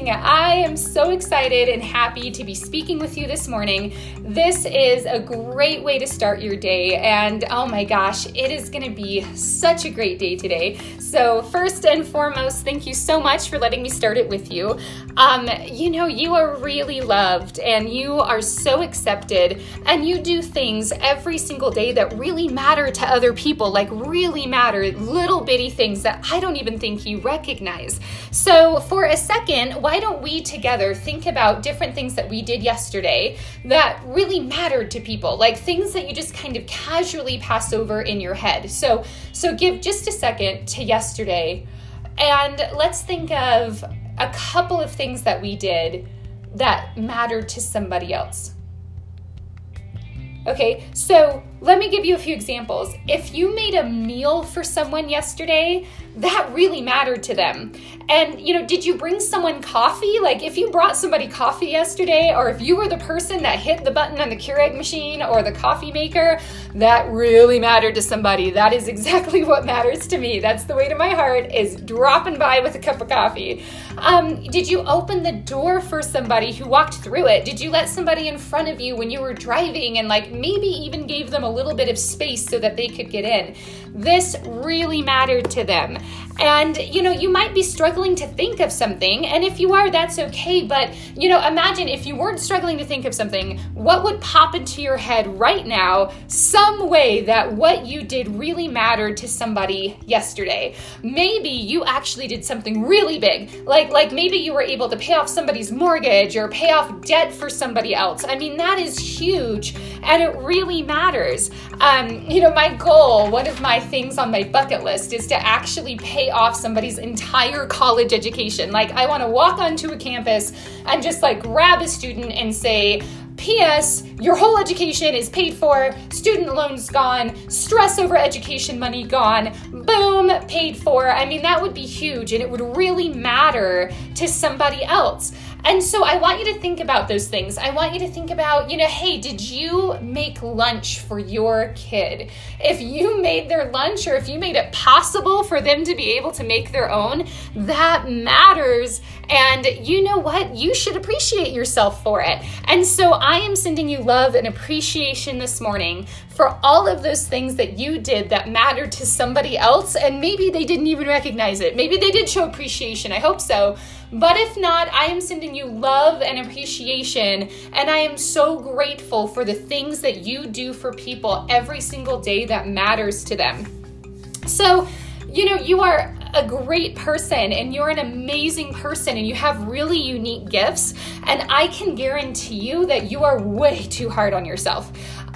morning. I am so excited and happy to be speaking with you this morning. This is a great way to start your day, and oh my gosh, it is going to be such a great day today. So first and foremost, thank you so much for letting me start it with you. You are really loved and you are so accepted, and you do things every single day that really matter to other people, like really matter, little bitty things that I don't even think you recognize. So for a second, why don't we together think about different things that we did yesterday that really mattered to people, like things that you just kind of casually pass over in your head. So give just a second to yesterday, and let's think of a couple of things that we did that mattered to somebody else. Okay, so let me give you a few examples. If you made a meal for someone yesterday, that really mattered to them. And, did you bring someone coffee? Like if you brought somebody coffee yesterday, or if you were the person that hit the button on the Keurig machine or the coffee maker, that really mattered to somebody. That is exactly what matters to me. That's the way to my heart, is dropping by with a cup of coffee. Did you open the door for somebody who walked through it? Did you let somebody in front of you when you were driving and maybe even gave them a little bit of space so that they could get in? This really mattered to them. And, you might be struggling to think of something, and if you are, that's okay. But, imagine if you weren't struggling to think of something, what would pop into your head right now, some way that what you did really mattered to somebody yesterday. Maybe you actually did something really big, like maybe you were able to pay off somebody's mortgage or pay off debt for somebody else. I mean, that is huge, and it really matters. My goal, one of my things on my bucket list, is to actually pay off somebody's entire college education. I want to walk onto a campus and just grab a student and say, P.S. your whole education is paid for, student loans gone, stress over education money gone, boom, paid for. I mean, that would be huge, and it would really matter to somebody else. And so I want you to think about those things. I want you to think about, hey, did you make lunch for your kid? If you made their lunch, or if you made it possible for them to be able to make their own, that matters. And you know what? You should appreciate yourself for it. And so I am sending you love and appreciation this morning for all of those things that you did that mattered to somebody else, and maybe they didn't even recognize it. Maybe they did show appreciation. I hope so. But if not, I am sending you love and appreciation, and I am so grateful for the things that you do for people every single day that matters to them. So, you are a great person, and you're an amazing person, and you have really unique gifts, and I can guarantee you that you are way too hard on yourself.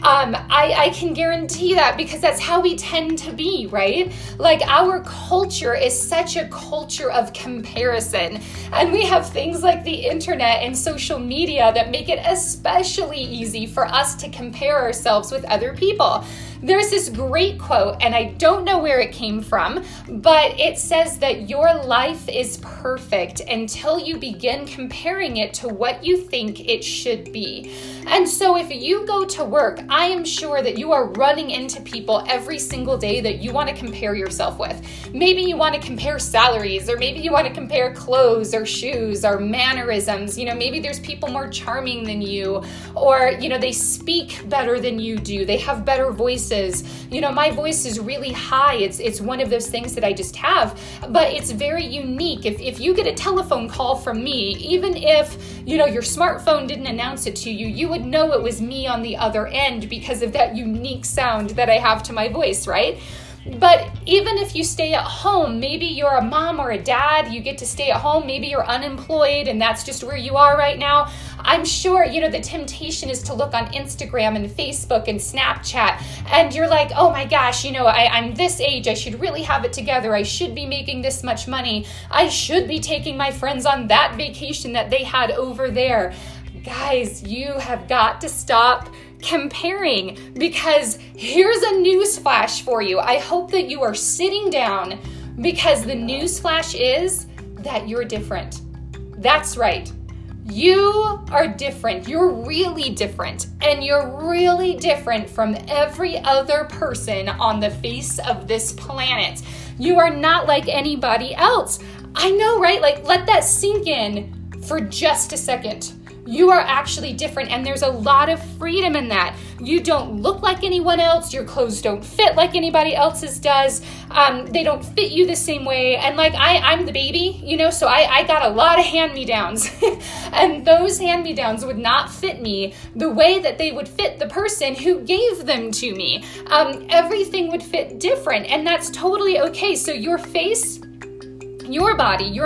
I can guarantee that, because that's how we tend to be, right? Our culture is such a culture of comparison, and we have things like the internet and social media that make it especially easy for us to compare ourselves with other people. There's this great quote, and I don't know where it came from, but it says that your life is perfect until you begin comparing it to what you think it should be. And so if you go to work, I am sure that you are running into people every single day that you want to compare yourself with. Maybe you want to compare salaries, or maybe you want to compare clothes or shoes or mannerisms. Maybe there's people more charming than you, or, they speak better than you do. They have better voices. My voice is really high. It's one of those things that I just have, but it's very unique. If you get a telephone call from me, even if, your smartphone didn't announce it to you, you would know it was me on the other end because of that unique sound that I have to my voice, right? But even if you stay at home, maybe you're a mom or a dad, you get to stay at home, maybe you're unemployed and that's just where you are right now. I'm sure, the temptation is to look on Instagram and Facebook and Snapchat, and you're like, oh my gosh, I'm this age, I should really have it together, I should be making this much money, I should be taking my friends on that vacation that they had over there. Guys, you have got to stop comparing, because here's a news flash for you. I hope that you are sitting down, because the news flash is that you're different. That's right. You are different. You're really different. And you're really different from every other person on the face of this planet. You are not like anybody else. I know, right? Let that sink in for just a second. You are actually different, and there's a lot of freedom in that. You don't look like anyone else. Your clothes don't fit like anybody else's does. They don't fit you the same way. And like I'm the baby, so I got a lot of hand-me-downs. And those hand-me-downs would not fit me the way that they would fit the person who gave them to me. Everything would fit different, and that's totally okay. So your face, your body, your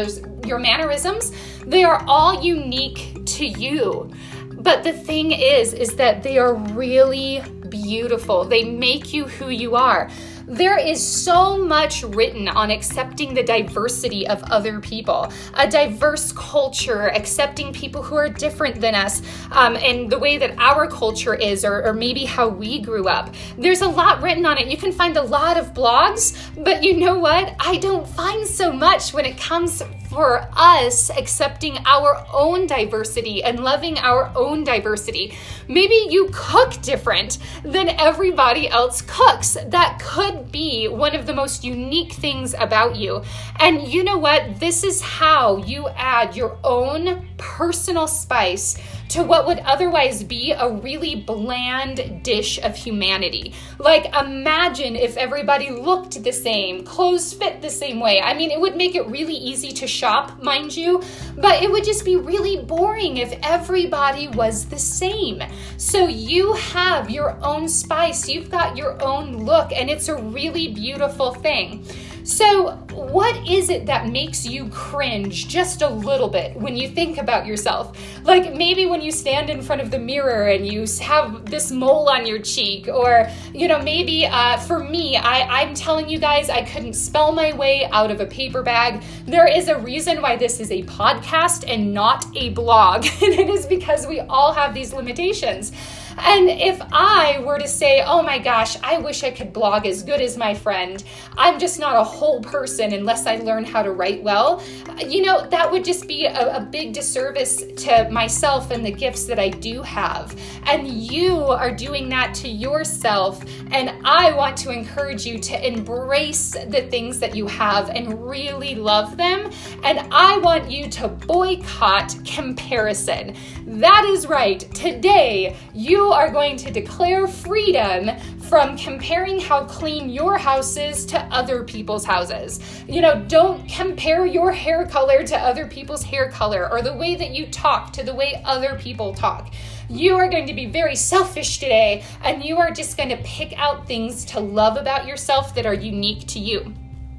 mannerisms, they are all unique to you. But the thing is that they are really beautiful. They make you who you are. There is so much written on accepting the diversity of other people, a diverse culture, accepting people who are different than us, and the way that our culture is, or maybe how we grew up. There's a lot written on it. You can find a lot of blogs, but you know what? I don't find so much when it comes for us accepting our own diversity and loving our own diversity. Maybe you cook different than everybody else cooks. That could be one of the most unique things about you. And you know what? This is how you add your own personal spice to what would otherwise be a really bland dish of humanity. Like, imagine if everybody looked the same, clothes fit the same way. I mean, it would make it really easy to shop, mind you, but it would just be really boring if everybody was the same. So you have your own spice, you've got your own look, and it's a really beautiful thing. So what is it that makes you cringe just a little bit when you think about yourself? Like maybe when you stand in front of the mirror and you have this mole on your cheek, or, maybe for me, I'm telling you guys, I couldn't spell my way out of a paper bag. There is a reason why this is a podcast and not a blog, and it is because we all have these limitations. And if I were to say, oh my gosh, I wish I could blog as good as my friend, I'm just not a whole person unless I learn how to write well, that would just be a big disservice to myself and the gifts that I do have. And you are doing that to yourself. And I want to encourage you to embrace the things that you have and really love them. And I want you to boycott comparison. That is right. Today, you are going to declare freedom from comparing how clean your house is to other people's houses. Don't compare your hair color to other people's hair color, or the way that you talk to the way other people talk. You are going to be very selfish today, and you are just going to pick out things to love about yourself that are unique to you.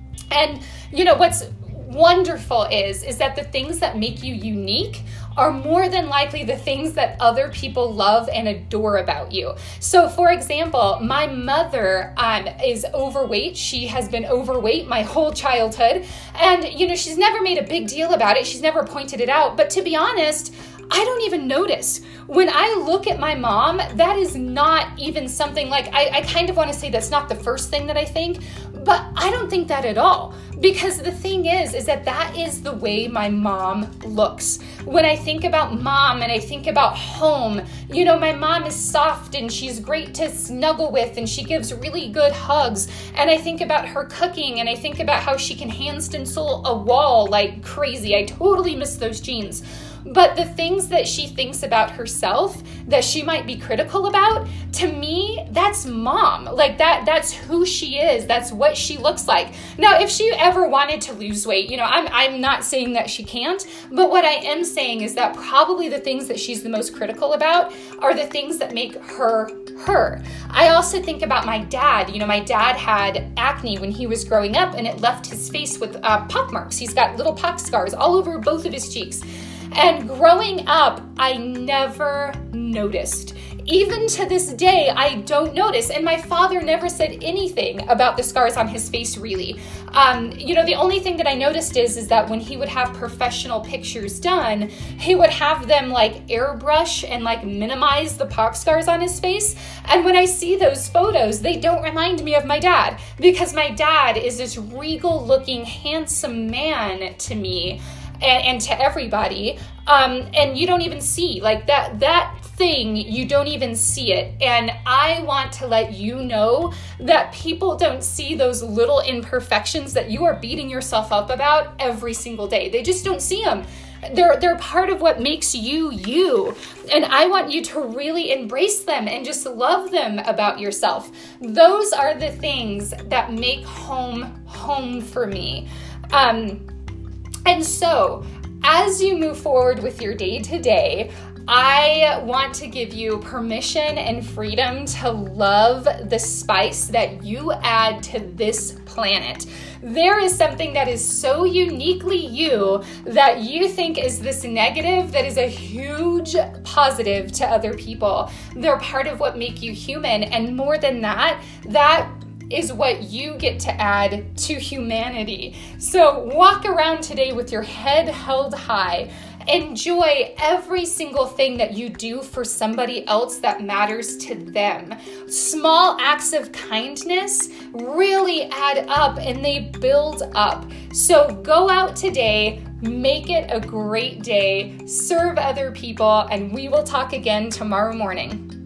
And what's wonderful is that the things that make you unique are more than likely the things that other people love and adore about you. So for example, my mother is overweight. She has been overweight my whole childhood. And, she's never made a big deal about it. She's never pointed it out. But to be honest, I don't even notice. When I look at my mom, that is not even something like, I kind of want to say that's not the first thing that I think, but I don't think that at all. Because the thing is that is the way my mom looks. When I think about mom and I think about home, my mom is soft and she's great to snuggle with and she gives really good hugs. And I think about her cooking and I think about how she can hand stencil a wall like crazy. I totally miss those jeans. But the things that she thinks about herself that she might be critical about, to me, that's mom. Like that's who she is. That's what she looks like. Now, if she ever wanted to lose weight, I'm not saying that she can't, but what I am saying is that probably the things that she's the most critical about are the things that make her her. I also think about my dad. My dad had acne when he was growing up and it left his face with pock marks. He's got little pock scars all over both of his cheeks. And growing up, I never noticed. Even to this day, I don't notice. And my father never said anything about the scars on his face, really. The only thing that I noticed is that when he would have professional pictures done, he would have them like airbrush and like minimize the pock scars on his face. And when I see those photos, they don't remind me of my dad, because my dad is this regal looking, handsome man to me. And to everybody, and you don't even see like that thing, you don't even see it. And I want to let you know that people don't see those little imperfections that you are beating yourself up about every single day. They just don't see them. They're part of what makes you, you. And I want you to really embrace them and just love them about yourself. Those are the things that make home, home for me. And so, as you move forward with your day today, I want to give you permission and freedom to love the spice that you add to this planet. There is something that is so uniquely you that you think is this negative that is a huge positive to other people. They're part of what make you human. And more than that, that is what you get to add to humanity. So walk around today with your head held high. Enjoy every single thing that you do for somebody else that matters to them. Small acts of kindness really add up and they build up. So go out today, make it a great day, serve other people, and we will talk again tomorrow morning.